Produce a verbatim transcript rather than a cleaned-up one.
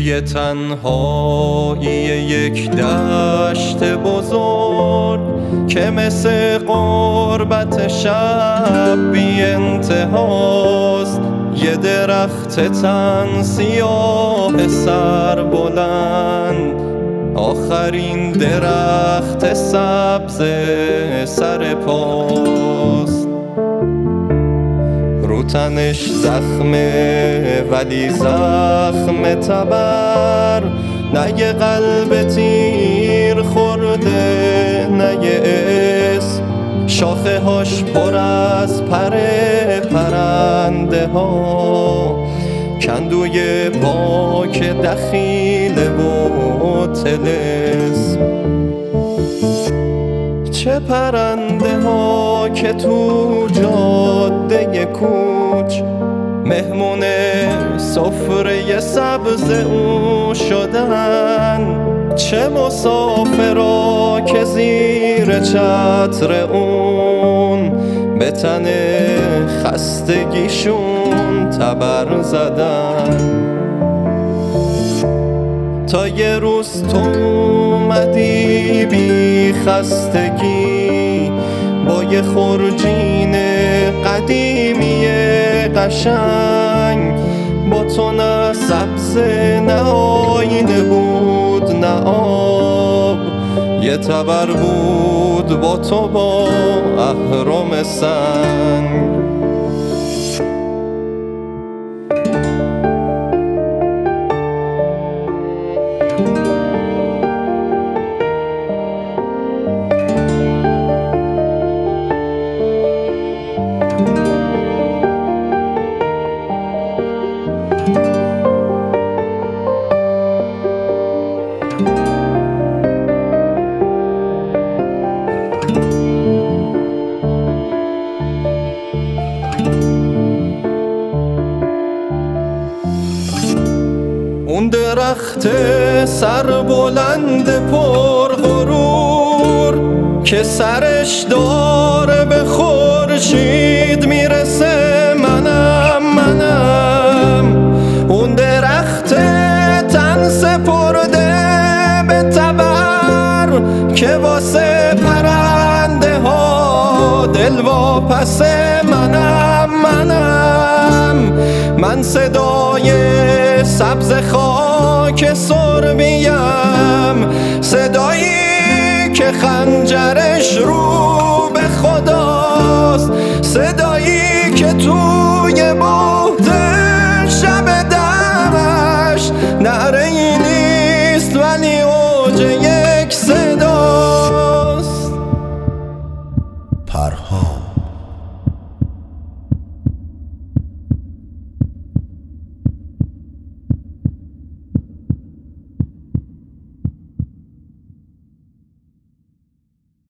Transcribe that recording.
توی تنهایی یک دشت بزرگ که مثل غربت شب بی انتهاست، یه درخت تن سیاه سر بلند، آخرین درخت سبز سر پاست. رو تنش زخمه ولی زخم تبر، نه یه قلب تیر خورده نه یه اسم، شاخه هاش پر از پر پرنده ها، کندوی پاک دخیله و طلسم. چه پرنده ها که تو جاده کوچ مهمون سفره سبز او شدن، چه مسافرها که زیر چتر اون به تن خستگیشون تبر زدن. تا یه روز تو اومدی بی خستگی با یه خورجین قدیمی قشنگ، با تو نه سبز نه آینه بود نه آب، یه تبر بود با تو با اهرام سنگ. اون درخت سر بلند پر غرور که سرش داره به خورشید میرسه، منم منم اون درخت تن سپرده به تبر که واسه پرنده ها دل واپسه، منم منم من صدای سبز خاک سربیم، صدایی که خنجرش رو به خداست، صدایی که توی بهت شب دمش نعره ای نیست ولی اوج یک صداست. پرها